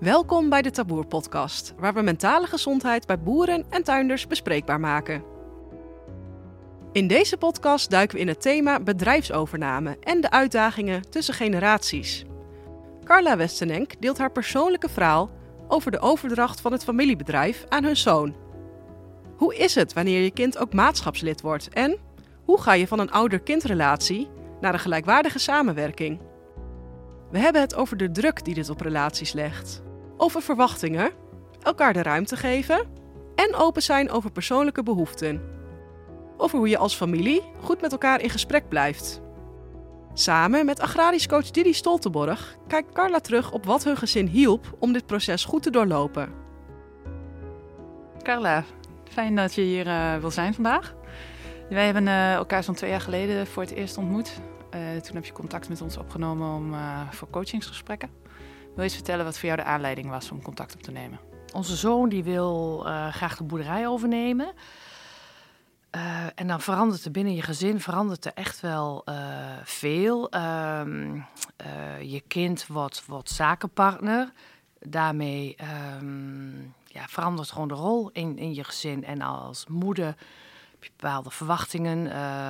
Welkom bij de Taboer-podcast, waar we mentale gezondheid bij boeren en tuinders bespreekbaar maken. In deze podcast duiken we in het thema bedrijfsovername en de uitdagingen tussen generaties. Carla Westenenk deelt haar persoonlijke verhaal over de overdracht van het familiebedrijf aan hun zoon. Hoe is het wanneer je kind ook maatschapslid wordt en hoe ga je van een ouder-kindrelatie naar een gelijkwaardige samenwerking? We hebben het over de druk die dit op relaties legt, over verwachtingen, elkaar de ruimte geven en open zijn over persoonlijke behoeften. Over hoe je als familie goed met elkaar in gesprek blijft. Samen met agrarisch coach Didi Stoltenborg kijkt Carla terug op wat hun gezin hielp om dit proces goed te doorlopen. Carla, fijn dat je hier wil zijn vandaag. Wij hebben elkaar zo'n 2 jaar geleden voor het eerst ontmoet. Toen heb je contact met ons opgenomen voor coachingsgesprekken. Wil je eens vertellen wat voor jou de aanleiding was om contact op te nemen? Onze zoon die wil graag de boerderij overnemen. En dan verandert er binnen je gezin echt wel veel. Je kind wordt zakenpartner. Daarmee verandert gewoon de rol in je gezin. En als moeder heb je bepaalde verwachtingen,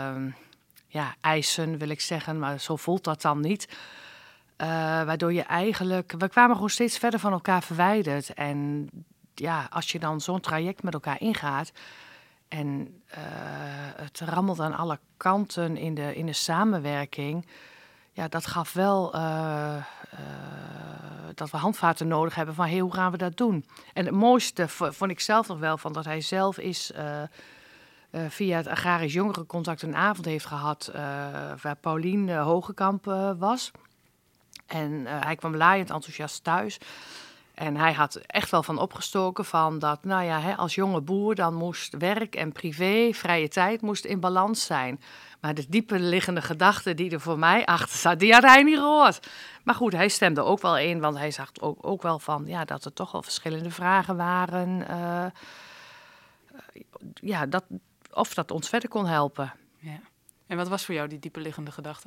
eisen wil ik zeggen, maar zo voelt dat dan niet. Waardoor je we kwamen gewoon steeds verder van elkaar verwijderd. En ja, als je dan zo'n traject met elkaar ingaat en het rammelt aan alle kanten in de samenwerking, ja, dat gaf wel dat we handvaten nodig hebben van hoe gaan we dat doen? En het mooiste vond ik zelf nog wel van dat hij zelf is via het Agrarisch Jongerencontact een avond heeft gehad waar Paulien Hogekamp was. En hij kwam laaiend enthousiast thuis. En hij had echt wel van opgestoken van dat, als jonge boer, dan moest werk en privé, vrije tijd, moest in balans zijn. Maar de diepe liggende gedachte die er voor mij achter zat, die had hij niet gehoord. Maar goed, hij stemde ook wel in, want hij zag ook wel van, dat er toch wel verschillende vragen waren. Of dat ons verder kon helpen. Ja. En wat was voor jou die diepe liggende gedachte?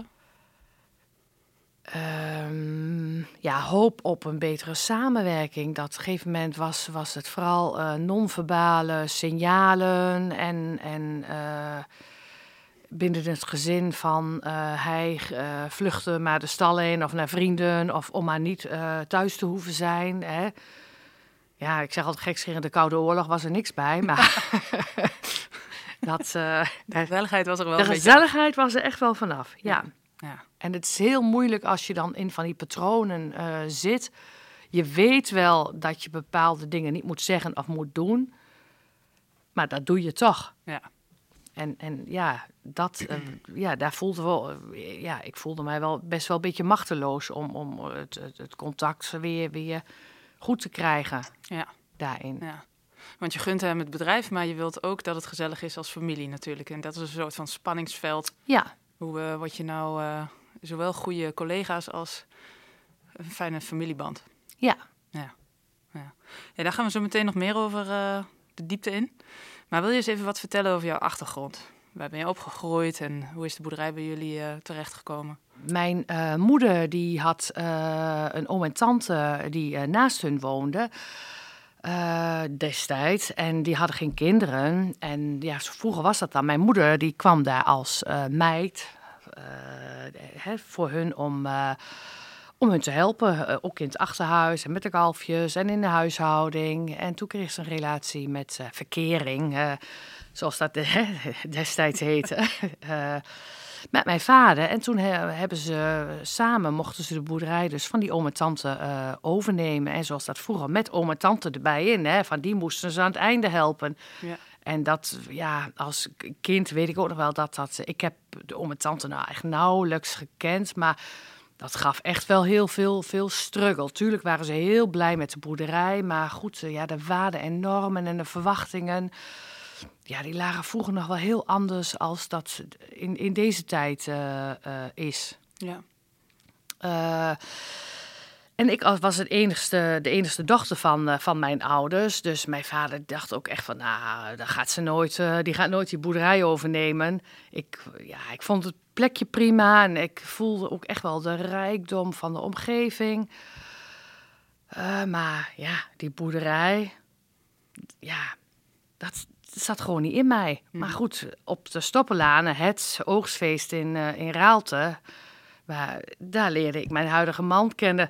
Hoop op een betere samenwerking. Dat op een gegeven moment was het vooral non-verbale signalen en binnen het gezin van hij vluchtte maar de stal in of naar vrienden of om maar niet thuis te hoeven zijn. Hè. Ja, ik zeg altijd gekscherend, de Koude Oorlog was er niks bij, maar de gezelligheid was er wel. De gezelligheid was er echt wel vanaf, ja. Ja. En het is heel moeilijk als je dan in van die patronen zit. Je weet wel dat je bepaalde dingen niet moet zeggen of moet doen. Maar dat doe je toch. Ja. Daar voelde wel. Ik voelde mij wel best wel een beetje machteloos om het contact weer goed te krijgen. Ja. Daarin. Ja. Want je gunt hem het bedrijf, maar je wilt ook dat het gezellig is als familie natuurlijk. En dat is een soort van spanningsveld. Ja. Hoe word je nou zowel goede collega's als een fijne familieband? Ja. Ja, daar gaan we zo meteen nog meer over de diepte in. Maar wil je eens even wat vertellen over jouw achtergrond? Waar ben je opgegroeid en hoe is de boerderij bij jullie terechtgekomen? Mijn moeder die had een oom en tante die naast hun woonden. Destijds. En die hadden geen kinderen. En vroeger was dat dan. Mijn moeder die kwam daar als meid voor hun om hun te helpen. Ook in het achterhuis en met de kalfjes en in de huishouding. En toen kreeg ze een relatie met verkering, zoals dat destijds heette. Met mijn vader. En toen mochten ze de boerderij dus van die oom en tante overnemen. En zoals dat vroeger, met oom en tante erbij in. Van die moesten ze aan het einde helpen. Ja. En dat, als kind weet ik ook nog wel dat ik heb de oom en tante nou echt nauwelijks gekend. Maar dat gaf echt wel heel veel struggle. Tuurlijk waren ze heel blij met de boerderij. Maar goed, de waarden en normen en de verwachtingen, die lagen vroeger nog wel heel anders als dat in deze tijd is. Ja. En ik was de enigste dochter van mijn ouders. Dus mijn vader dacht ook echt van, die gaat nooit die boerderij overnemen. Ik vond het plekje prima en ik voelde ook echt wel de rijkdom van de omgeving. Maar ja, die boerderij, ja, dat zat gewoon niet in mij. Maar goed, op de Stoppenlanen, het oogstfeest in Raalte, daar leerde ik mijn huidige man kennen.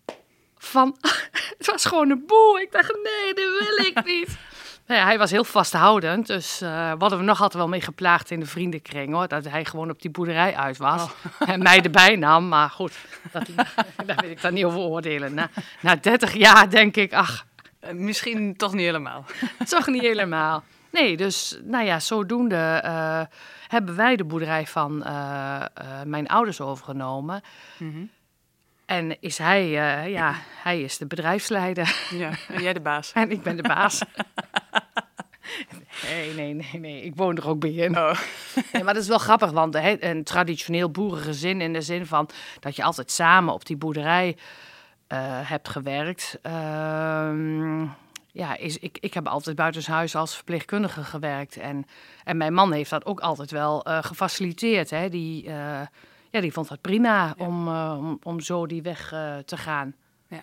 Het was gewoon een boer. Ik dacht, nee, dat wil ik niet. Nou ja, hij was heel vasthoudend, dus we hadden we nog altijd wel mee geplaagd in de vriendenkring, hoor. Dat hij gewoon op die boerderij uit was en mij erbij nam. Maar goed, daar wil ik dan niet over oordelen. Na 30 jaar denk ik, Misschien toch niet helemaal. toch niet helemaal. Nee, dus nou ja, zodoende hebben wij de boerderij van mijn ouders overgenomen. Mm-hmm. En is hij, hij is de bedrijfsleider. Ja, en jij de baas. En ik ben de baas. Nee, ik woon er ook bij in. Oh. Ja, maar dat is wel grappig, want een traditioneel boerengezin in de zin van dat je altijd samen op die boerderij hebt gewerkt. Ik heb altijd buitenshuis als verpleegkundige gewerkt. En mijn man heeft dat ook altijd wel gefaciliteerd. Hè. Die vond dat prima om zo die weg te gaan. Ja.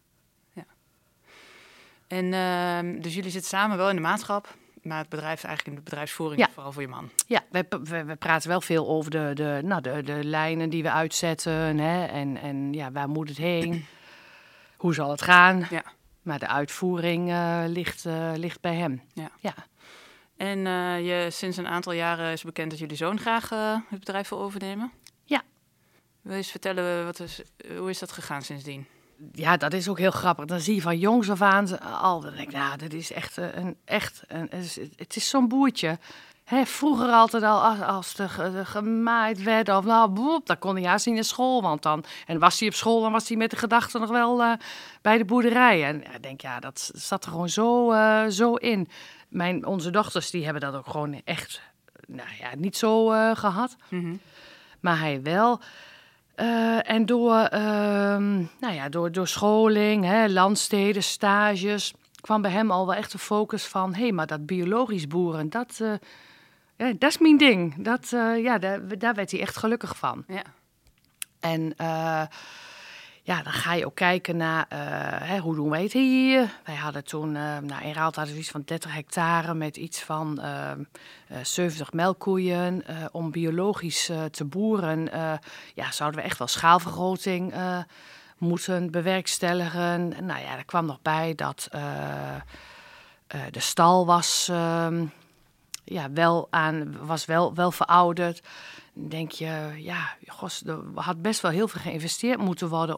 En dus jullie zitten samen wel in de maatschap, maar het bedrijf eigenlijk in de bedrijfsvoering is vooral voor je man. Ja, we praten wel veel over de lijnen die we uitzetten. Hè, en ja, waar moet het heen? Hoe zal het gaan? Ja. Maar de uitvoering ligt bij hem. Ja. En sinds een aantal jaren is bekend dat jullie zoon graag het bedrijf wil overnemen. Ja. Wil je eens vertellen, hoe is dat gegaan sindsdien? Ja, dat is ook heel grappig. Dan zie je van jongs af aan al, dan denk ik, nou, dat is het is zo'n boertje. Hè, vroeger altijd al, als er gemaaid werd, of dan kon hij haast niet naar school. En was hij op school, dan was hij met de gedachte nog wel bij de boerderij. En ik denk, ja, dat zat er gewoon zo in. Onze dochters, die hebben dat ook gewoon echt, niet zo gehad. Mm-hmm. Maar hij wel. En door scholing, landsteden, stages, kwam bij hem al wel echt de focus van, maar dat biologisch boeren, dat is mijn ding. Daar werd hij echt gelukkig van. Ja. En dan ga je ook kijken naar, hoe doen wij het hier? Wij hadden toen, in Raalte hadden we iets van 30 hectare met iets van 70 melkkoeien. Om biologisch te boeren, zouden we echt wel schaalvergroting moeten bewerkstelligen. Er kwam nog bij dat de stal was wel verouderd. Dan denk je, er had best wel heel veel geïnvesteerd moeten worden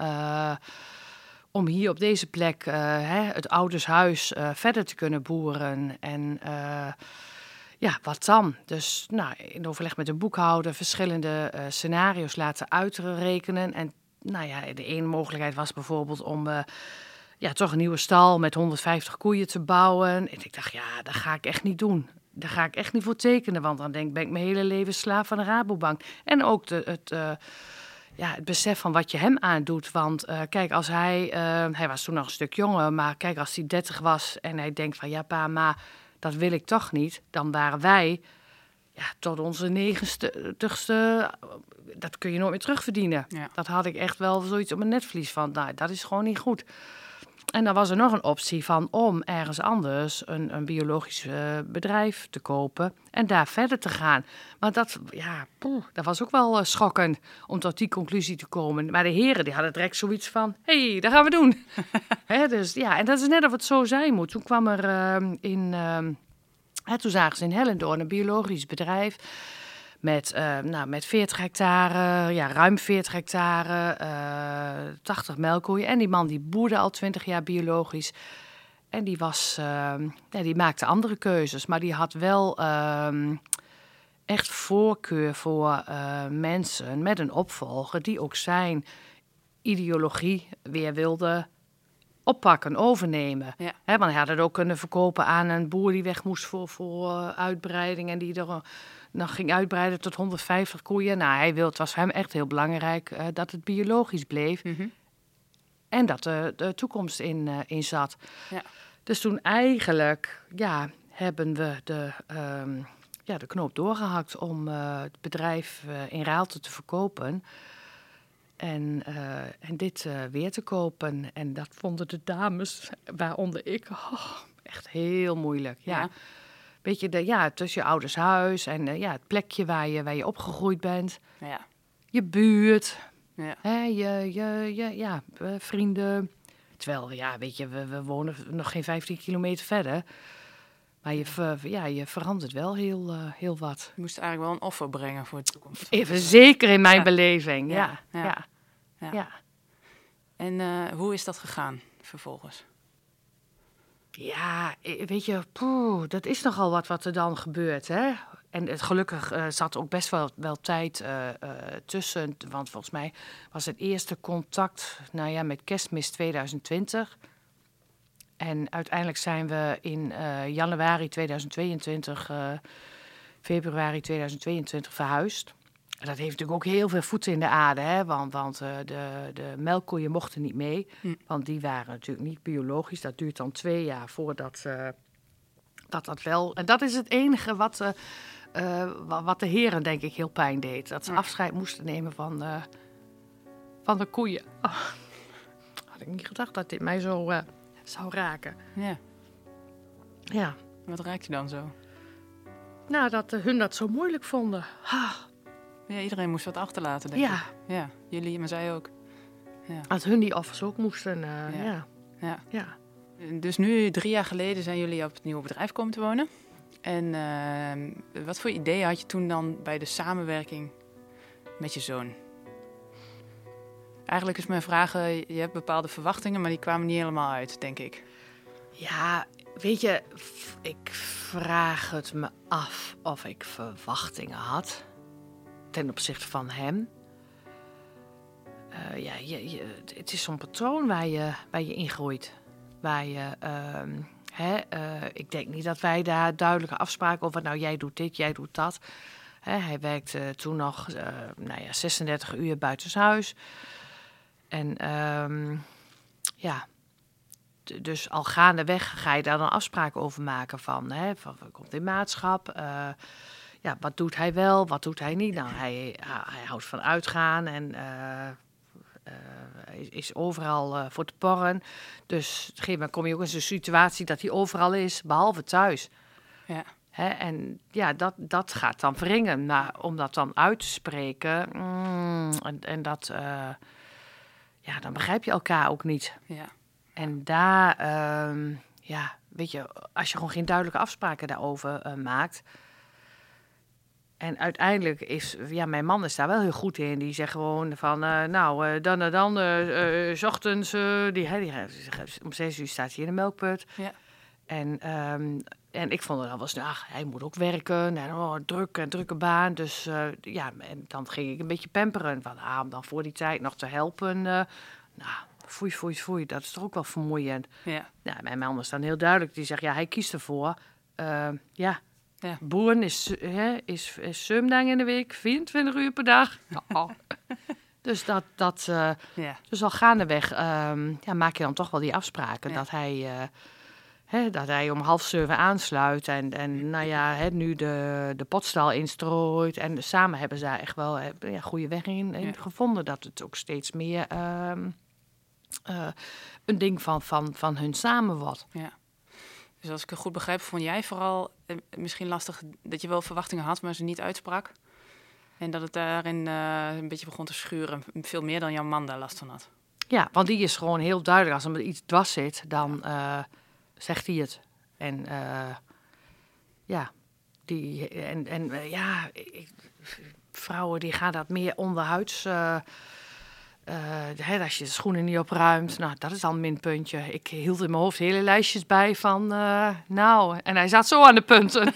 om hier op deze plek het oudershuis verder te kunnen boeren. En wat dan? Dus in overleg met de boekhouder verschillende scenario's laten uitrekenen. En de ene mogelijkheid was bijvoorbeeld om toch een nieuwe stal met 150 koeien te bouwen. En ik dacht, dat ga ik echt niet doen. Daar ga ik echt niet voor tekenen, want dan ben ik mijn hele leven slaaf van de Rabobank. En ook het besef van wat je hem aandoet. Want kijk, als hij was toen nog een stuk jonger, maar kijk, als hij 30 was en hij denkt van, pa, maar dat wil ik toch niet. Dan waren wij tot onze 90ste, dat kun je nooit meer terugverdienen. Ja. Dat had ik echt wel zoiets op mijn netvlies van, dat is gewoon niet goed. En dan was er nog een optie om ergens anders een biologisch bedrijf te kopen en daar verder te gaan. Maar dat was ook wel schokkend om tot die conclusie te komen. Maar de heren die hadden direct zoiets van, dat gaan we doen. Dus en dat is net of het zo zijn moet. Toen kwam er toen zagen ze in Hellendoorn een biologisch bedrijf met 40 hectare, ruim 40 hectare, 80 melkkoeien. En die man die boerde al 20 jaar biologisch. En die maakte andere keuzes. Maar die had wel echt voorkeur voor mensen met een opvolger die ook zijn ideologie weer wilde oppakken, overnemen. Ja. Want hij had het ook kunnen verkopen aan een boer die weg moest voor uitbreiding en die er nog ging uitbreiden tot 150 koeien. Het was voor hem echt heel belangrijk dat het biologisch bleef. Mm-hmm. En dat de toekomst in zat. Ja. Dus toen eigenlijk hebben we de knoop doorgehakt om het bedrijf in Raalte te verkopen. En dit weer te kopen. En dat vonden de dames, waaronder ik, echt heel moeilijk. Ja. Weet je, tussen je ouders huis en het plekje waar je opgegroeid bent. Ja. Je buurt. Ja. Hè, je vrienden. Terwijl, weet je, we wonen nog geen 15 kilometer verder. Maar je verandert wel heel wat. Je moest eigenlijk wel een offer brengen voor de toekomst. Even zeker in mijn beleving, ja. En hoe is dat gegaan vervolgens? Ja, weet je, dat is nogal wat er dan gebeurt, hè. En gelukkig zat ook best wel tijd tussen. Want volgens mij was het eerste contact met Kerstmis 2020. En uiteindelijk zijn we in januari 2022, februari 2022 verhuisd. En dat heeft natuurlijk ook heel veel voeten in de aarde, hè? Want de melkkoeien mochten niet mee. Want die waren natuurlijk niet biologisch. Dat duurt dan 2 jaar voordat dat wel... En dat is het enige wat de heren, denk ik, heel pijn deed. Dat ze afscheid moesten nemen van de koeien. Oh, had ik niet gedacht dat dit mij zo zou raken. Ja. Ja. Wat raakt je dan zo? Nou, dat hun dat zo moeilijk vonden. Ja, iedereen moest wat achterlaten, denk ik. Ja, jullie, maar zij ook. Ja. Dat hun die offers ook moesten, ja. Dus nu, 3 jaar geleden, zijn jullie op het nieuwe bedrijf komen te wonen. En wat voor ideeën had je toen dan bij de samenwerking met je zoon? Eigenlijk is mijn vraag, je hebt bepaalde verwachtingen, maar die kwamen niet helemaal uit, denk ik. Ja, weet je, ik vraag het me af of ik verwachtingen had ten opzichte van hem. Het is zo'n patroon waar je in groeit. Waar je, ik denk niet dat wij daar duidelijke afspraken over, nou jij doet dit, jij doet dat. Hij werkte toen nog 36 uur buitenshuis. En dus al gaandeweg ga je daar dan afspraken over maken van komt in maatschap. Wat doet hij wel, wat doet hij niet? Nou, hij houdt van uitgaan en is overal voor te porren. Dus op een gegeven moment kom je ook in zo'n situatie dat hij overal is, behalve thuis. Ja. En dat gaat dan wringen. Maar om dat dan uit te spreken, en dat, dan begrijp je elkaar ook niet. Ja. En daar, weet je, als je gewoon geen duidelijke afspraken daarover maakt. En uiteindelijk is, mijn man is daar wel heel goed in. Die zegt gewoon van, dan, 's ochtends, om 6 uur staat hij in de melkput. Ja. En ik vond het al wel eens, hij moet ook werken. En drukke baan. Dus en dan ging ik een beetje pamperen. Van, om dan voor die tijd nog te helpen. Foei, dat is toch ook wel vermoeiend. Ja. Nou, mijn man is dan heel duidelijk. Die zegt, hij kiest ervoor. Ja. Boeren is 7 dagen in de week, 24 uur per dag. Dus dus al gaandeweg maak je dan toch wel die afspraken. Ja. Dat hij om 6:30 aansluit en nu de potstal instrooit. En samen hebben ze daar echt wel goede weg in gevonden. Dat het ook steeds meer een ding van hun samen wordt. Ja. Dus als ik het goed begrijp, vond jij vooral misschien lastig dat je wel verwachtingen had, maar ze niet uitsprak. En dat het daarin een beetje begon te schuren. Veel meer dan jouw man daar last van had. Ja, want die is gewoon heel duidelijk. Als er iets dwars zit, dan zegt hij het. En vrouwen die gaan dat meer onderhuids. Als je de schoenen niet opruimt, dat is al een minpuntje. Ik hield in mijn hoofd hele lijstjes bij van, en hij zat zo aan de punten.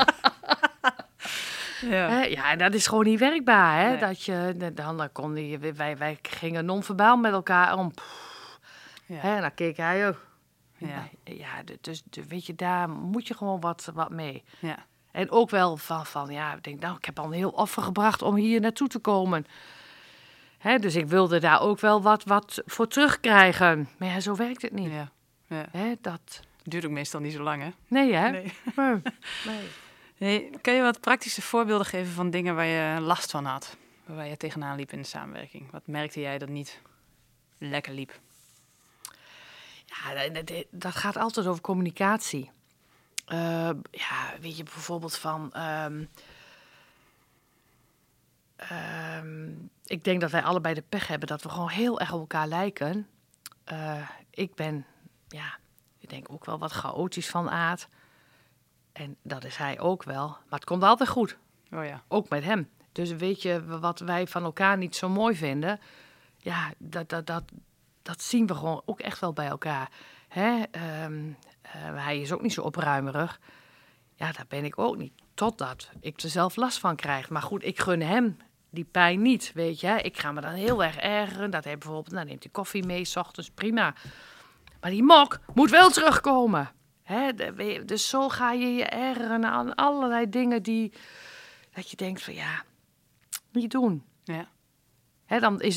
En dat is gewoon niet werkbaar, hè? Nee. Dat je, dan kon wij gingen non-verbaal met elkaar om. En dan keek hij ook. Dus weet je, daar moet je gewoon wat mee. Ja. En ook wel van ik denk, ik heb al een heel offer gebracht om hier naartoe te komen. Dus ik wilde daar ook wel wat voor terugkrijgen. Maar zo werkt het niet. Ja. Dat duurt ook meestal niet zo lang, hè? Nee, hè? Nee. Nee. Kan je wat praktische voorbeelden geven van dingen waar je last van had? waar je tegenaan liep in de samenwerking? Wat merkte jij dat niet lekker liep? Ja, dat gaat altijd over communicatie. Weet je, bijvoorbeeld van... ik denk dat wij allebei de pech hebben dat we gewoon heel erg op elkaar lijken. Ik ben, ik denk ook wel wat chaotisch van aard. En dat is hij ook wel. Maar het komt altijd goed. Oh ja. Ook met hem. Dus weet je, wat wij van elkaar niet zo mooi vinden... Ja, dat zien we gewoon ook echt wel bij elkaar. Hè? Hij is ook niet zo opruimerig. Ja, dat ben ik ook niet. Totdat ik er zelf last van krijg. Maar goed, ik gun hem die pijn niet, weet je. Ik ga me dan heel erg ergeren. Dat hij bijvoorbeeld, dan neemt hij koffie mee, 's ochtends, prima. Maar die mok moet wel terugkomen. Hè? Dus zo ga je je ergeren aan allerlei dingen dat je denkt van, niet doen. Ja. Hè, dan is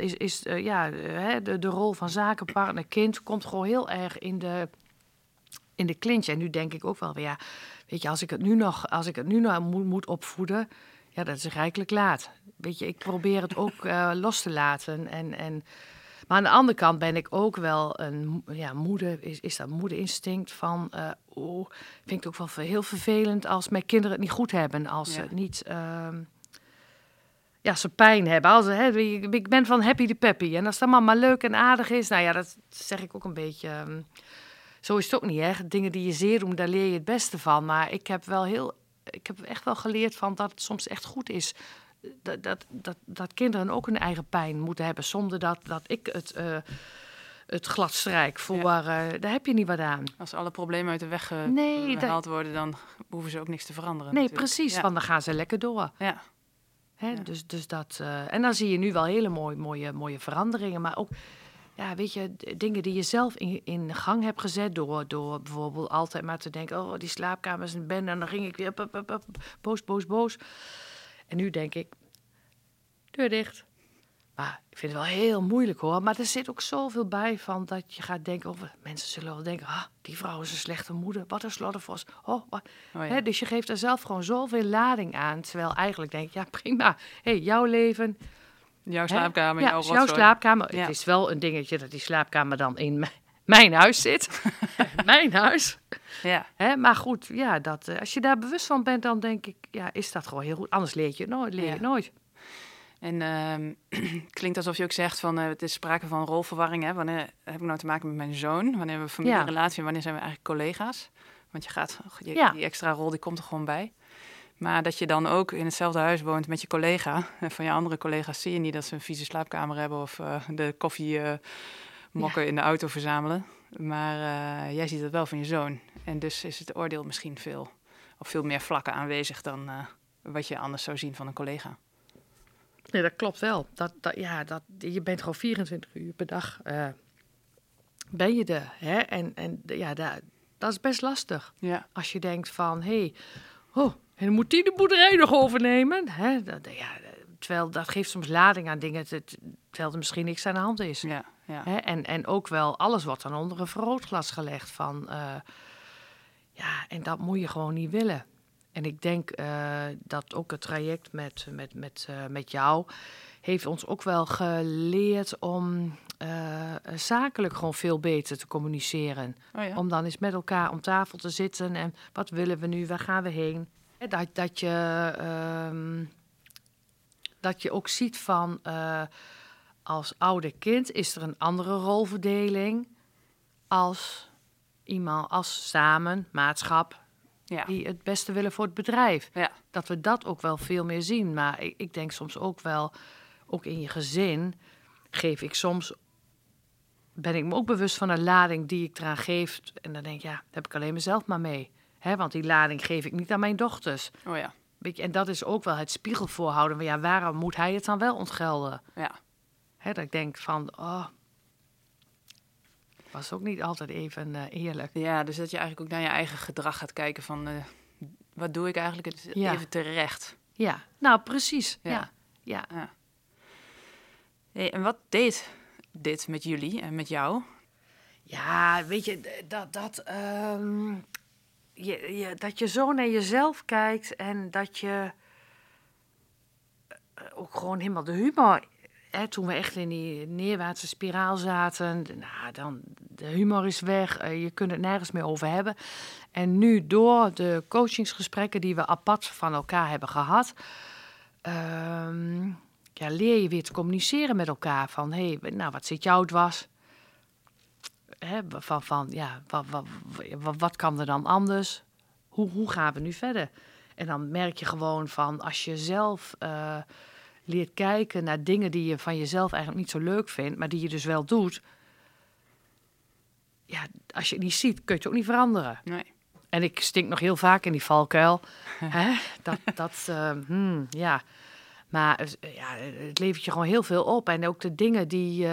de rol van zakenpartner, kind komt gewoon heel erg in de clinch. En nu denk ik ook wel weer, weet je, als ik het nu nog moet opvoeden, dat is rijkelijk laat. Weet je, ik probeer het ook los te laten. Maar aan de andere kant ben ik ook wel een moeder, is dat moederinstinct van, vind ik het ook wel heel vervelend als mijn kinderen het niet goed hebben, als ze niet... ze pijn hebben. Ik ben van happy de peppy. En als dat maar leuk en aardig is... dat zeg ik ook een beetje... zo is het ook niet, hè. Dingen die je zeer doen, daar leer je het beste van. Maar ik heb echt wel geleerd van dat het soms echt goed is... dat kinderen ook hun eigen pijn moeten hebben... zonder dat ik het glad strijk. Daar heb je niet wat aan. Als alle problemen uit de weg gehaald worden... dan hoeven ze ook niks te veranderen. Nee, natuurlijk. precies. Want dan gaan ze lekker door. Ja. Hè, dus dat... en dan zie je nu wel hele mooie veranderingen. Maar ook, weet je, dingen die je zelf in gang hebt gezet... door bijvoorbeeld altijd maar te denken... die slaapkamer is een bende. En dan ging ik weer boos. En nu denk ik, deur dicht. Maar ik vind het wel heel moeilijk, hoor. Maar er zit ook zoveel bij van dat je gaat denken... mensen zullen wel denken, die vrouw is een slechte moeder. Wat een sloddervos. Hè, dus je geeft er zelf gewoon zoveel lading aan. Terwijl eigenlijk denk ik, prima. Jouw leven. Jouw slaapkamer, jouw rotzooi. jouw slaapkamer. Ja. Het is wel een dingetje dat die slaapkamer dan in mijn huis zit. Mijn huis. Ja. Hè, maar goed, als je daar bewust van bent, dan denk ik... is dat gewoon heel goed. Anders leer je het nooit. En klinkt alsof je ook zegt van het is sprake van rolverwarring. Hè? Wanneer heb ik nou te maken met mijn zoon? Wanneer hebben we een familierelatie en wanneer zijn we eigenlijk collega's? Want die extra rol die komt er gewoon bij. Maar dat je dan ook in hetzelfde huis woont met je collega. En van je andere collega's zie je niet dat ze een vieze slaapkamer hebben... of de koffiemokken in de auto verzamelen. Maar jij ziet het wel van je zoon. En dus is het oordeel misschien veel meer vlakken aanwezig... dan wat je anders zou zien van een collega. Nee, dat klopt wel. Je bent gewoon 24 uur per dag ben je er. Hè? Dat is best lastig. Ja. Als je denkt van, en dan moet die de boerderij nog overnemen. Hè? Terwijl dat geeft soms lading aan dingen, terwijl er misschien niks aan de hand is. Ja. Hè? En ook wel, alles wordt dan onder een vergrootglas gelegd van... en dat moet je gewoon niet willen. En ik denk dat ook het traject met jou... heeft ons ook wel geleerd om zakelijk gewoon veel beter te communiceren. Oh ja. Om dan eens met elkaar om tafel te zitten en wat willen we nu, waar gaan we heen? Dat je ook ziet van als ouder kind is er een andere rolverdeling als iemand, als samen, maatschap... Ja. die het beste willen voor het bedrijf. Ja. Dat we dat ook wel veel meer zien. Maar ik denk soms ook wel, ook in je gezin... ben ik me ook bewust van een lading die ik eraan geef. En dan denk ik, daar heb ik alleen mezelf maar mee. Want die lading geef ik niet aan mijn dochters. Oh ja. Weet je, en dat is ook wel het spiegel voorhouden. Maar waarom moet hij het dan wel ontgelden? Ja. Dat ik denk van, was ook niet altijd even eerlijk. Ja, dus dat je eigenlijk ook naar je eigen gedrag gaat kijken van... wat doe ik eigenlijk even terecht? Ja, nou precies. Ja. Hey, en wat deed dit met jullie en met jou? Ja, weet je, dat je zo naar jezelf kijkt... en dat je ook gewoon helemaal de humor. Hè, toen we echt in die neerwaartse spiraal zaten, nou, dan de humor is weg. Je kunt het nergens meer over hebben. En nu door de coachingsgesprekken die we apart van elkaar hebben gehad, leer je weer te communiceren met elkaar. Van, nou, wat zit jou dwars? Hè, wat kan er dan anders? Hoe gaan we nu verder? En dan merk je gewoon van, als je zelf leert kijken naar dingen die je van jezelf eigenlijk niet zo leuk vindt, maar die je dus wel doet. Ja, als je die ziet, kun je het ook niet veranderen. Nee. En ik stink nog heel vaak in die valkuil. Hè? Ja. Maar het levert je gewoon heel veel op. En ook de dingen die...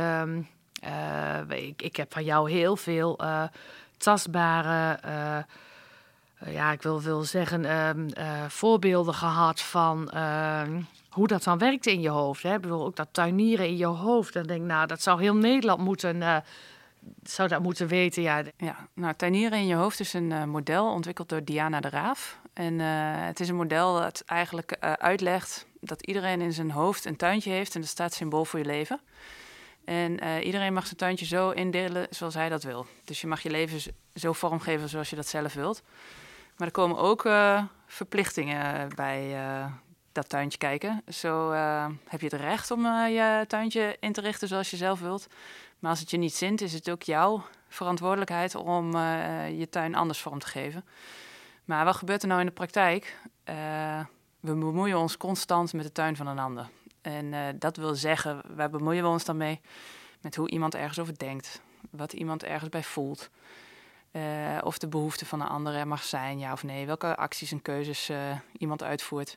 ik heb van jou heel veel tastbare... ik wil zeggen... voorbeelden gehad van... hoe dat dan werkt in je hoofd. Hè? Ik bedoel, ook dat tuinieren in je hoofd. Dan denk ik, nou, dat zou heel Nederland moeten weten. Ja, nou, tuinieren in je hoofd is een model ontwikkeld door Diana de Raaf. En het is een model dat eigenlijk uitlegt dat iedereen in zijn hoofd een tuintje heeft. En dat staat symbool voor je leven. En iedereen mag zijn tuintje zo indelen zoals hij dat wil. Dus je mag je leven zo vormgeven zoals je dat zelf wilt. Maar er komen ook verplichtingen bij dat tuintje kijken. Zo heb je het recht om je tuintje in te richten zoals je zelf wilt. Maar als het je niet zint, is het ook jouw verantwoordelijkheid om je tuin anders vorm te geven. Maar wat gebeurt er nou in de praktijk? We bemoeien ons constant met de tuin van een ander. En dat wil zeggen, waar bemoeien we ons dan mee? Met hoe iemand ergens over denkt. Wat iemand ergens bij voelt. Of de behoefte van een ander er mag zijn, ja of nee. Welke acties en keuzes iemand uitvoert.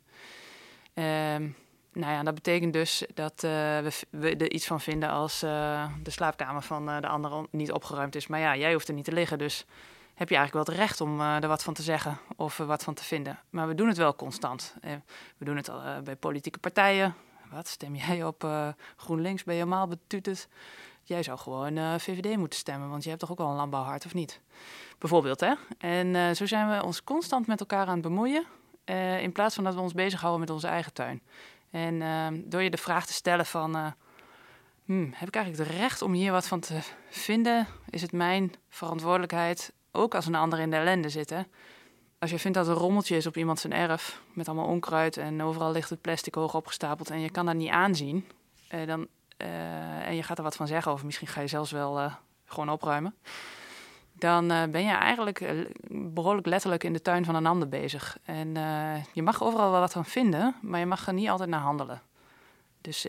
Dat betekent dus dat we er iets van vinden als de slaapkamer van de ander niet opgeruimd is. Maar ja, jij hoeft er niet te liggen, dus heb je eigenlijk wel het recht om er wat van te zeggen of er wat van te vinden. Maar we doen het wel constant. We doen het bij politieke partijen. Wat, stem jij op GroenLinks? Ben je helemaal betuterd? Jij zou gewoon VVD moeten stemmen, want je hebt toch ook wel een landbouwhart, of niet? Bijvoorbeeld, hè? En zo zijn we ons constant met elkaar aan het bemoeien, in plaats van dat we ons bezighouden met onze eigen tuin. En door je de vraag te stellen van, heb ik eigenlijk het recht om hier wat van te vinden? Is het mijn verantwoordelijkheid, ook als een ander in de ellende zit, hè? Als je vindt dat er een rommeltje is op iemand zijn erf, met allemaal onkruid en overal ligt het plastic hoog opgestapeld en je kan dat niet aanzien, en je gaat er wat van zeggen, of misschien ga je zelfs wel gewoon opruimen, dan ben je eigenlijk behoorlijk letterlijk in de tuin van een ander bezig. En je mag overal wel wat van vinden, maar je mag er niet altijd naar handelen. Dus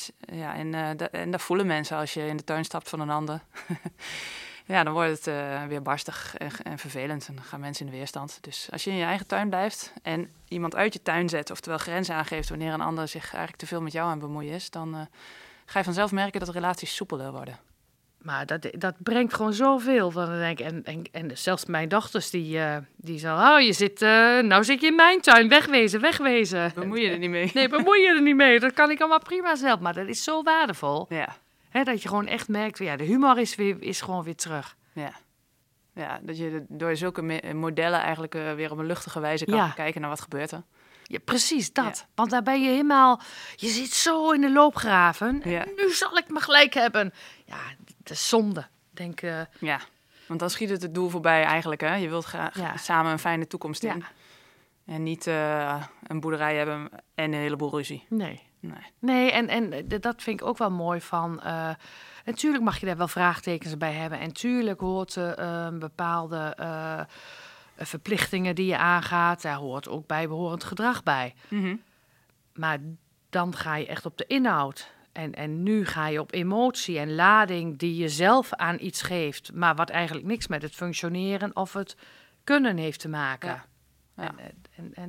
en dat voelen mensen als je in de tuin stapt van een ander. Ja, dan wordt het weer barstig en vervelend en dan gaan mensen in de weerstand. Dus als je in je eigen tuin blijft en iemand uit je tuin zet, oftewel grenzen aangeeft wanneer een ander zich eigenlijk te veel met jou aan bemoeien is, dan ga je vanzelf merken dat relaties soepeler worden. Maar dat brengt gewoon zoveel. Van, denk ik. En zelfs mijn dochters, die zeggen, nou zit je in mijn tuin, wegwezen. Bemoei je er niet mee. Nee, bemoei je er niet mee. Dat kan ik allemaal prima zelf. Maar dat is zo waardevol. Ja. Hè, dat je gewoon echt merkt, de humor is gewoon weer terug. Ja, dat je door zulke modellen eigenlijk weer op een luchtige wijze kan kijken naar wat gebeurt er. Ja, precies dat. Ja. Want daar ben je helemaal... Je zit zo in de loopgraven. En nu zal ik me gelijk hebben. Ja, dat is zonde, denk ik. Ja, want dan schiet het doel voorbij eigenlijk. Hè? Je wilt graag samen een fijne toekomst in. En niet een boerderij hebben en een heleboel ruzie. Nee, en dat vind ik ook wel mooi van... natuurlijk mag je daar wel vraagtekens bij hebben. En natuurlijk hoort bepaalde... verplichtingen die je aangaat, daar hoort ook bijbehorend gedrag bij. Mm-hmm. Maar dan ga je echt op de inhoud. En nu ga je op emotie en lading die je zelf aan iets geeft, maar wat eigenlijk niks met het functioneren of het kunnen heeft te maken. Ja. En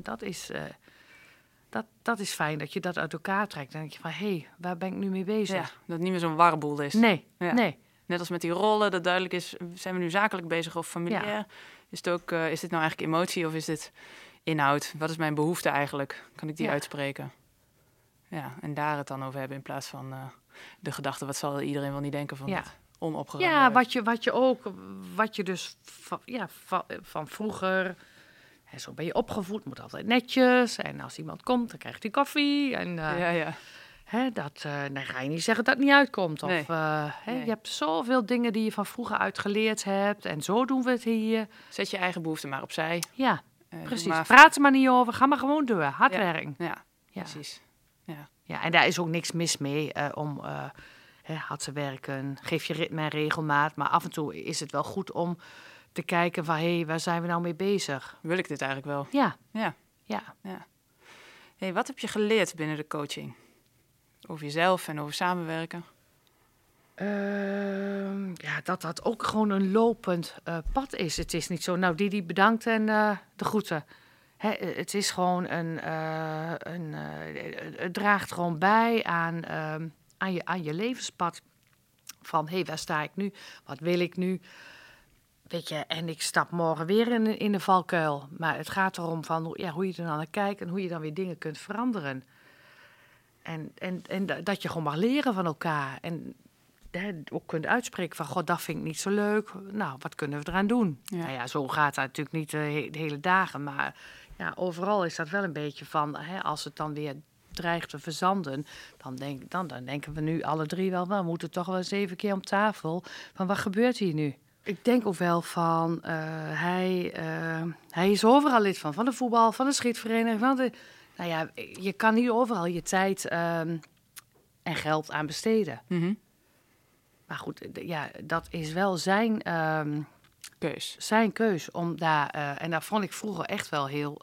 dat is fijn, dat je dat uit elkaar trekt. Dan denk je van, waar ben ik nu mee bezig? Ja, dat het niet meer zo'n warboel is. Nee. Net als met die rollen, dat duidelijk is, zijn we nu zakelijk bezig of familiair? Ja. Is dit nou eigenlijk emotie of is dit inhoud? Wat is mijn behoefte eigenlijk? Kan ik die uitspreken? Ja, en daar het dan over hebben in plaats van de gedachte, wat zal iedereen wel niet denken van het onopgeruimd. Ja, wat je dus van vroeger, zo ben je opgevoed, moet altijd netjes. En als iemand komt, dan krijgt hij koffie. En Dan ga je niet zeggen dat het niet uitkomt. Nee. Of, Nee. Je hebt zoveel dingen die je van vroeger uit geleerd hebt. En zo doen we het hier. Zet je eigen behoeften maar opzij. Ja, Doe precies. maar- Praat er maar niet over. Ga maar gewoon door. Hard werken. Ja, Ja. precies. Ja, en daar is ook niks mis mee om hard te werken. Geef je ritme en regelmaat. Maar af en toe is het wel goed om te kijken van... waar zijn we nou mee bezig? Wil ik dit eigenlijk wel? Ja. Ja. Ja. Hey, wat heb je geleerd binnen de coaching? Over jezelf en over samenwerken? Dat dat ook gewoon een lopend pad is. Het is niet zo, nou die bedankt en de groeten. Het is gewoon het draagt gewoon bij aan je levenspad. Van, waar sta ik nu? Wat wil ik nu? Weet je, en ik stap morgen weer in de valkuil. Maar het gaat erom van hoe je er dan naar kijkt en hoe je dan weer dingen kunt veranderen. En dat je gewoon mag leren van elkaar. En ook kunt uitspreken van, god, dat vind ik niet zo leuk. Nou, wat kunnen we eraan doen? Ja. Nou ja, zo gaat dat natuurlijk niet de hele dagen. Maar ja, overal is dat wel een beetje van, als het dan weer dreigt te verzanden, dan denken we nu alle drie wel, we moeten toch wel eens 7 keer om tafel. Van, wat gebeurt hier nu? Ik denk ook wel van, hij is overal lid van de voetbal, van de schietvereniging, nou ja, je kan niet overal je tijd en geld aan besteden. Mm-hmm. Maar goed, dat is wel zijn Keus. zijn keus om daar... en dat vond ik vroeger echt wel heel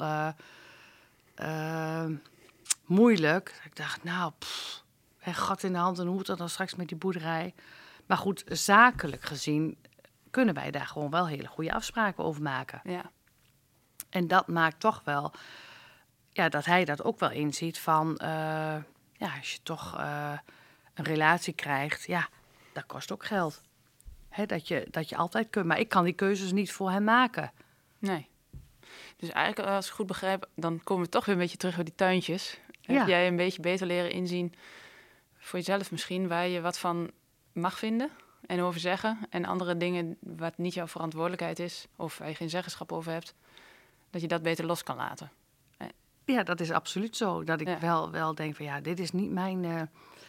moeilijk. Ik dacht, gat in de hand en hoe moet dat dan straks met die boerderij? Maar goed, zakelijk gezien kunnen wij daar gewoon wel hele goede afspraken over maken. Ja. En dat maakt toch wel dat hij dat ook wel inziet van... als je toch een relatie krijgt, dat kost ook geld. Dat je altijd kunt. Maar ik kan die keuzes niet voor hem maken. Nee. Dus eigenlijk, als ik goed begrijp, dan komen we toch weer een beetje terug bij die tuintjes. Ja. Heb jij een beetje beter leren inzien voor jezelf misschien, waar je wat van mag vinden en over zeggen. En andere dingen wat niet jouw verantwoordelijkheid is, of waar je geen zeggenschap over hebt, dat je dat beter los kan laten. Ja, dat is absoluut zo. Dat ik wel denk van dit is niet mijn...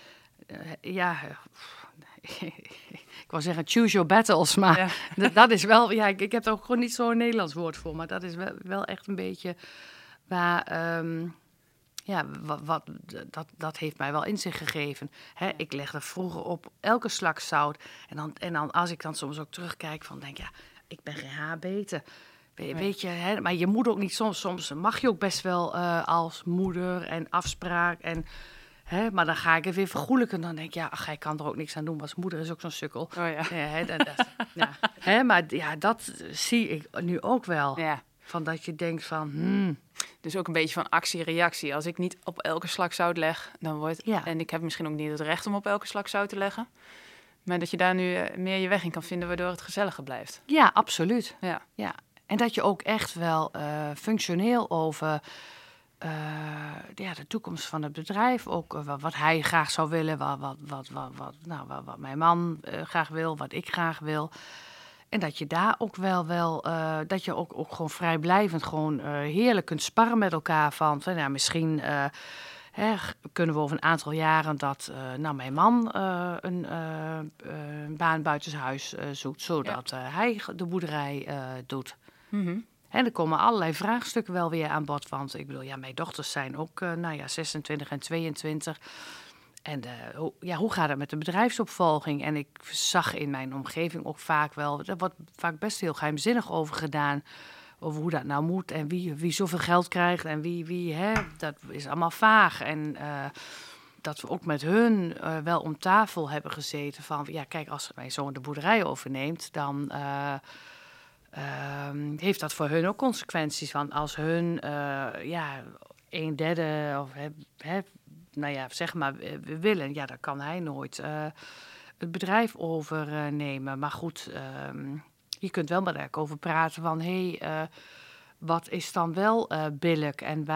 ik wou zeggen choose your battles, maar dat is wel... Ja, ik heb er ook gewoon niet zo'n Nederlands woord voor, maar dat is wel echt een beetje waar... dat heeft mij wel inzicht gegeven. Ik legde vroeger op elke slak zout. En dan als ik dan soms ook terugkijk van denk ik ben geen haar beter. Weet je, maar je moet ook niet soms mag je ook best wel als moeder en afspraak en... maar dan ga ik het weer vergoelijken. Dan denk ik, ik kan er ook niks aan doen. Want moeder is ook zo'n sukkel. Oh ja. Maar dat zie ik nu ook wel. Ja. Van dat je denkt van... Dus ook een beetje van actie-reactie. Als ik niet op elke slak zout leg, dan wordt... Ja. En ik heb misschien ook niet het recht om op elke slak zout te leggen. Maar dat je daar nu meer je weg in kan vinden, waardoor het gezelliger blijft. Ja, absoluut. Ja. En dat je ook echt wel functioneel over... de toekomst van het bedrijf, ook wat hij graag zou willen, wat mijn man graag wil, wat ik graag wil. En dat je daar ook wel dat je ook gewoon vrijblijvend gewoon heerlijk kunt sparren met elkaar van misschien kunnen we over een aantal jaren dat mijn man een baan buitenshuis zoekt, zodat hij de boerderij doet. Mm-hmm. En er komen allerlei vraagstukken wel weer aan bod. Want ik bedoel, mijn dochters zijn ook 26 en 22. En hoe gaat het met de bedrijfsopvolging? En ik zag in mijn omgeving ook vaak wel... Er wordt vaak best heel geheimzinnig over gedaan. Over hoe dat nou moet en wie zoveel geld krijgt en wie dat is allemaal vaag. En dat we ook met hun wel om tafel hebben gezeten van... kijk, als mijn zoon de boerderij overneemt, dan... heeft dat voor hun ook consequenties. Want als hun 1/3 of zeg maar willen, dan kan hij nooit het bedrijf overnemen. Maar goed, je kunt wel met elkaar over praten van wat is dan wel billijk en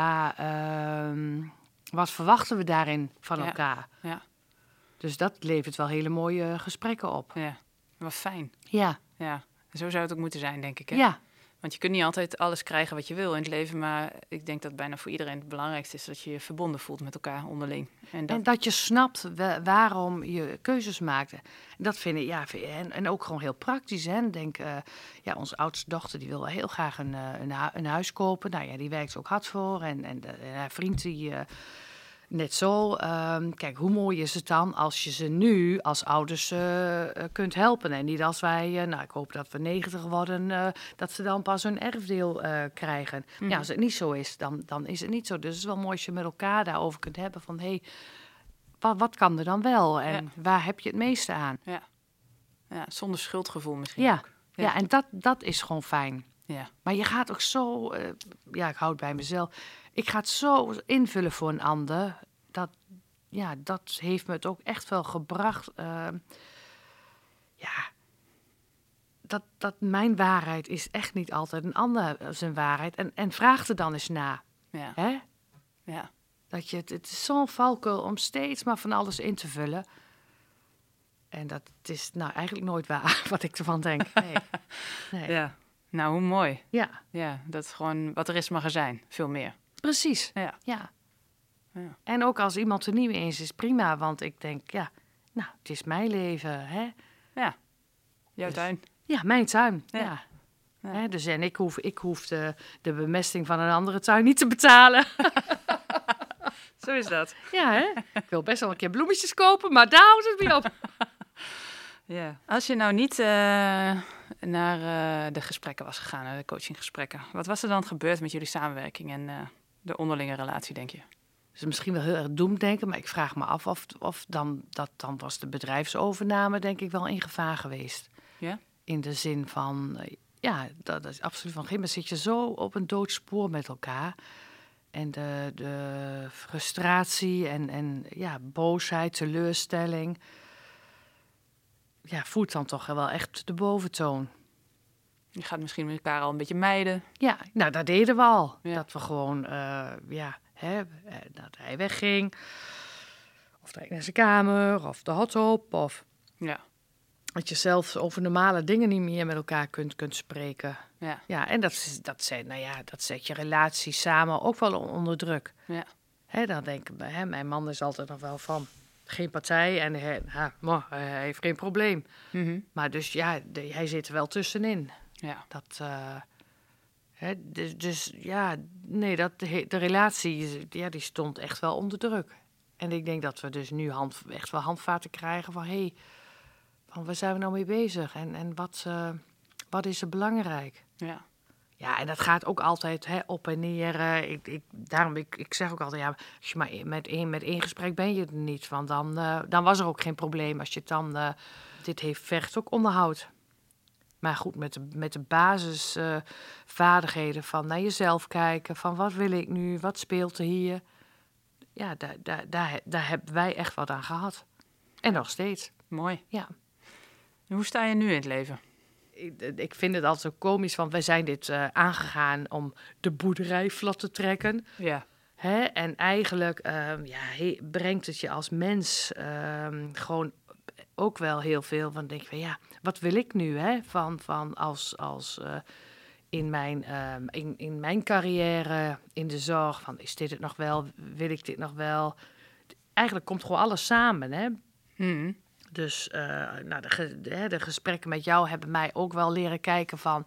wat verwachten we daarin van elkaar? Ja. Dus dat levert wel hele mooie gesprekken op. Ja, wat fijn. Ja. Ja. Zo zou het ook moeten zijn, denk ik. Hè? Ja. Want je kunt niet altijd alles krijgen wat je wil in het leven. Maar ik denk dat bijna voor iedereen het belangrijkste is dat je je verbonden voelt met elkaar onderling. En dat je snapt waarom je keuzes maakt. En dat vind ik, en ook gewoon heel praktisch. Hè. Ik denk, onze oudste dochter die wil heel graag een huis kopen. Nou ja, die werkt er ook hard voor. En haar vriend die net zo. Kijk, hoe mooi is het dan als je ze nu als ouders kunt helpen. En niet als wij, ik hoop dat we 90 worden, dat ze dan pas hun erfdeel krijgen. Ja, als het niet zo is, dan is het niet zo. Dus het is wel mooi als je met elkaar daarover kunt hebben van, hé, wat kan er dan wel? En waar heb je het meeste aan? Ja, zonder schuldgevoel misschien ook. Ja, en dat is gewoon fijn. Ja. Maar je gaat ook zo, ik hou het bij mezelf. Ik ga het zo invullen voor een ander. Dat heeft me het ook echt wel gebracht. Dat mijn waarheid is echt niet altijd een ander zijn waarheid. En vraag er dan eens na. Ja. Hè? Ja. Dat het is zo'n valkuil om steeds maar van alles in te vullen. En dat is eigenlijk nooit waar, wat ik ervan denk. Nee. Ja. Nou, hoe mooi. Ja. Ja, dat is gewoon wat er is mag er zijn. Veel meer. Precies. Ja. En ook als iemand er niet mee eens is, prima. Want ik denk, het is mijn leven, hè. Ja. Jouw tuin. Ja, mijn tuin, ja. Hè, dus ik hoef de bemesting van een andere tuin niet te betalen. Zo is dat. Ja, hè. Ik wil best wel een keer bloemetjes kopen, maar daar houdt het mee op. Ja. Als je nou niet naar de gesprekken was gegaan, naar de coachinggesprekken, wat was er dan gebeurd met jullie samenwerking en de onderlinge relatie, denk je? Dus misschien wel heel erg doemdenken, maar ik vraag me af of dan was de bedrijfsovername denk ik wel in gevaar geweest. Ja? In de zin van, dat is absoluut van geen, maar zit je zo op een doodspoor met elkaar. En de frustratie en boosheid, teleurstelling, voert dan toch wel echt de boventoon. Je gaat misschien elkaar al een beetje mijden. Ja, nou dat deden we al. Ja. Dat we gewoon, dat hij wegging. Of dat ik naar zijn kamer, of de hot op, of Ja. dat je zelfs over normale dingen niet meer met elkaar kunt spreken. Ja. Ja, en dat zet je relatie samen ook wel onder druk. Ja. Dan denk ik, mijn man is altijd nog wel van geen partij en hij heeft geen probleem. Mhm. Maar dus hij zit er wel tussenin. Ja. Dat, de relatie die stond echt wel onder druk. En ik denk dat we dus nu echt wel handvaten krijgen van van waar zijn we nou mee bezig en wat is er belangrijk? Ja. Ja, en dat gaat ook altijd op en neer. Ik zeg ook altijd, als je maar met één gesprek ben je er niet. Want dan was er ook geen probleem. Als je het dan, dit vergt ook onderhoud. Maar goed, met de basisvaardigheden van naar jezelf kijken. Van wat wil ik nu, wat speelt er hier? Ja, daar hebben wij echt wat aan gehad. En nog steeds. Mooi. Ja. En hoe sta je nu in het leven? Ik vind het altijd zo komisch, want wij zijn dit aangegaan om de boerderij vlot te trekken. Ja. En eigenlijk brengt het je als mens gewoon ook wel heel veel. Van denk je van wat wil ik nu van als in mijn carrière in de zorg. Van is dit het nog wel? Wil ik dit nog wel? Eigenlijk komt gewoon alles samen, hè. Mhm. Dus de gesprekken met jou hebben mij ook wel leren kijken van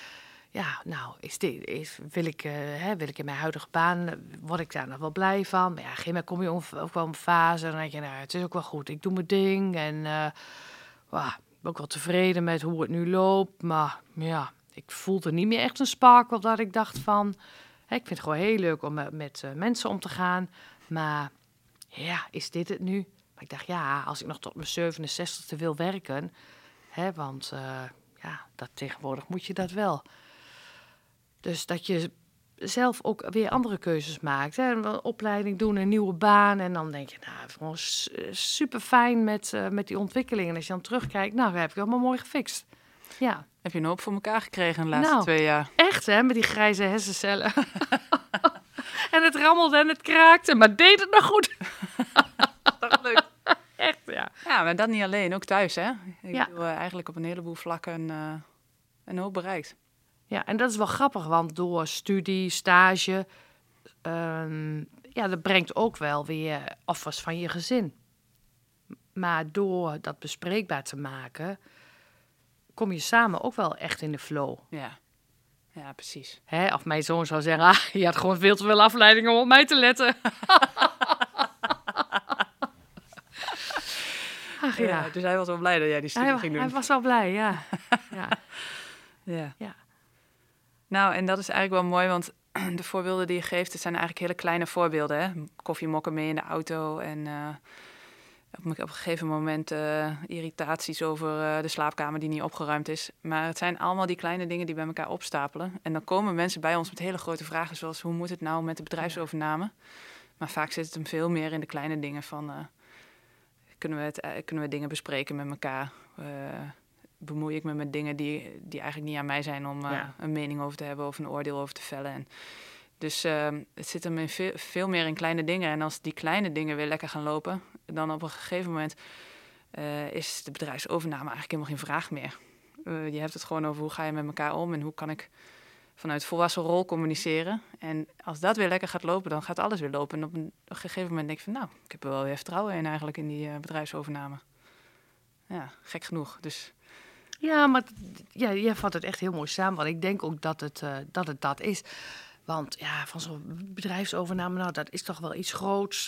wil ik in mijn huidige baan, word ik daar nog wel blij van? Maar op een gegeven moment kom je ook wel een fase en dan denk je, het is ook wel goed, ik doe mijn ding en ik ben ook wel tevreden met hoe het nu loopt, maar ik voelde niet meer echt een sparkle dat ik dacht van, ik vind het gewoon heel leuk om met mensen om te gaan, maar is dit het nu? Maar ik dacht, als ik nog tot mijn 67e wil werken, want dat tegenwoordig moet je dat wel. Dus dat je zelf ook weer andere keuzes maakt. Een opleiding doen, een nieuwe baan. En dan denk je, gewoon super fijn met die ontwikkeling. En als je dan terugkijkt, heb ik allemaal mooi gefixt. Ja. Heb je een hoop voor elkaar gekregen de laatste 2 jaar? Echt met die grijze hersencellen. En het rammelde en het kraakte, maar deed het nog goed. Dat leuk. Echt, ja. Ja, maar dat niet alleen, ook thuis, hè? Ik bedoel, eigenlijk op een heleboel vlakken een hoop bereikt. Ja, en dat is wel grappig, want door studie, stage, dat brengt ook wel weer offers van je gezin. Maar door dat bespreekbaar te maken, kom je samen ook wel echt in de flow. Ja, precies. Hè? Of mijn zoon zou zeggen, je had gewoon veel te veel afleidingen om op mij te letten. Ach, ja. Dus hij was wel blij dat jij die studie ging doen. Hij was wel blij, ja. Ja. Nou, en dat is eigenlijk wel mooi, want de voorbeelden die je geeft, het zijn eigenlijk hele kleine voorbeelden. Hè? Koffiemokken mee in de auto en op een gegeven moment irritaties over de slaapkamer die niet opgeruimd is. Maar het zijn allemaal die kleine dingen die bij elkaar opstapelen. En dan komen mensen bij ons met hele grote vragen, zoals hoe moet het nou met de bedrijfsovername? Maar vaak zit het hem veel meer in de kleine dingen van, kunnen we dingen bespreken met elkaar? Bemoei ik me met dingen die eigenlijk niet aan mij zijn om een mening over te hebben of een oordeel over te vellen. En dus het zit hem in veel meer in kleine dingen. En als die kleine dingen weer lekker gaan lopen, dan op een gegeven moment is de bedrijfsovername eigenlijk helemaal geen vraag meer. Je hebt het gewoon over hoe ga je met elkaar om en hoe kan ik vanuit volwassen rol communiceren. En als dat weer lekker gaat lopen, dan gaat alles weer lopen. En op een gegeven moment denk ik van, nou, ik heb er wel weer vertrouwen in eigenlijk in die bedrijfsovername. Ja, gek genoeg. Dus Ja, maar jij vat het echt heel mooi samen. Want ik denk ook dat het dat is. Want ja, van zo'n bedrijfsovername, nou, dat is toch wel iets groots.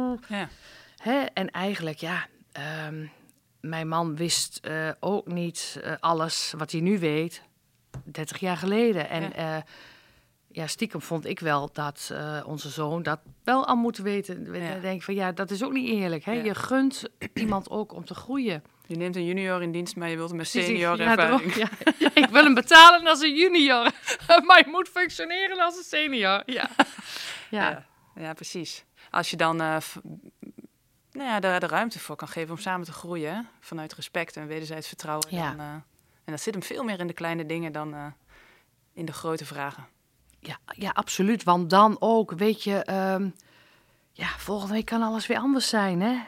Hè? En eigenlijk, mijn man wist ook niet alles wat hij nu weet 30 jaar geleden. En stiekem vond ik wel dat onze zoon dat wel al moet weten. Dan denk ik van, dat is ook niet eerlijk. Hè? Je gunt iemand ook om te groeien. Je neemt een junior in dienst, maar je wilt hem een senior ervaring. Ja, ik wil hem betalen als een junior, maar je moet functioneren als een senior. Ja, precies. Als je dan de ruimte voor kan geven om samen te groeien, hè? Vanuit respect en wederzijds vertrouwen. Ja. En dat zit hem veel meer in de kleine dingen dan in de grote vragen. Ja, absoluut. Want dan ook, weet je, volgende week kan alles weer anders zijn, hè?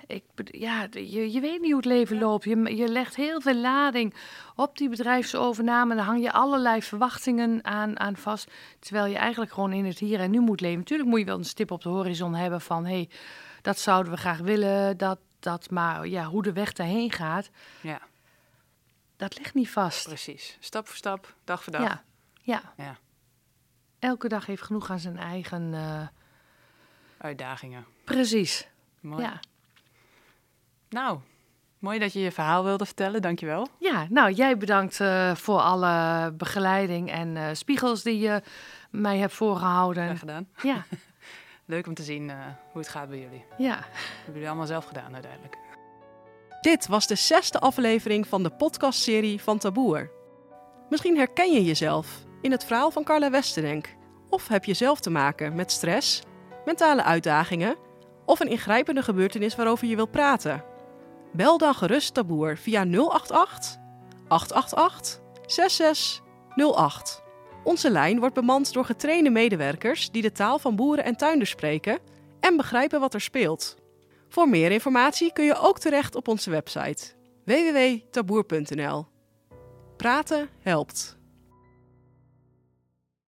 Je weet niet hoe het leven loopt. Je legt heel veel lading op die bedrijfsovername. Dan hang je allerlei verwachtingen aan vast. Terwijl je eigenlijk gewoon in het hier en nu moet leven. Natuurlijk moet je wel een stip op de horizon hebben van, dat zouden we graag willen. Maar hoe de weg daarheen gaat, dat ligt niet vast. Precies. Stap voor stap, dag voor dag. Ja. Elke dag heeft genoeg aan zijn eigen uitdagingen. Precies. Mooi. Ja. Nou, mooi dat je je verhaal wilde vertellen. Dankjewel. Ja, nou, jij bedankt voor alle begeleiding en spiegels die je mij hebt voorgehouden. Graag gedaan. Ja. Leuk om te zien hoe het gaat bij jullie. Ja. Dat hebben jullie allemaal zelf gedaan uiteindelijk. Dit was de 6e aflevering van de podcastserie van Taboer. Misschien herken je jezelf in het verhaal van Carla Westerdenk. Of heb je zelf te maken met stress, mentale uitdagingen of een ingrijpende gebeurtenis waarover je wilt praten. Bel dan gerust Taboer via 088 888 6608. Onze lijn wordt bemand door getrainde medewerkers die de taal van boeren en tuinders spreken en begrijpen wat er speelt. Voor meer informatie kun je ook terecht op onze website www.taboer.nl. Praten helpt.